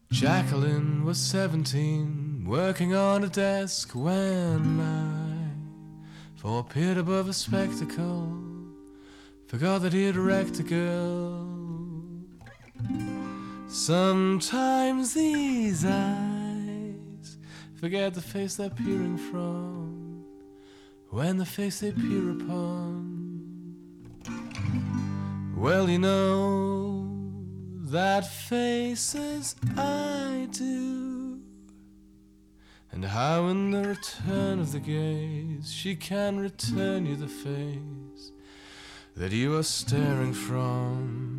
Jacqueline was 17, working on a desk when I, for appeared above a spectacle, forgot that he had wrecked a girl. Sometimes these eyes forget the face they're peering from when the face they peer upon. Well, you know that faces I do, and how in the return of the gaze she can return you the face that you are staring from.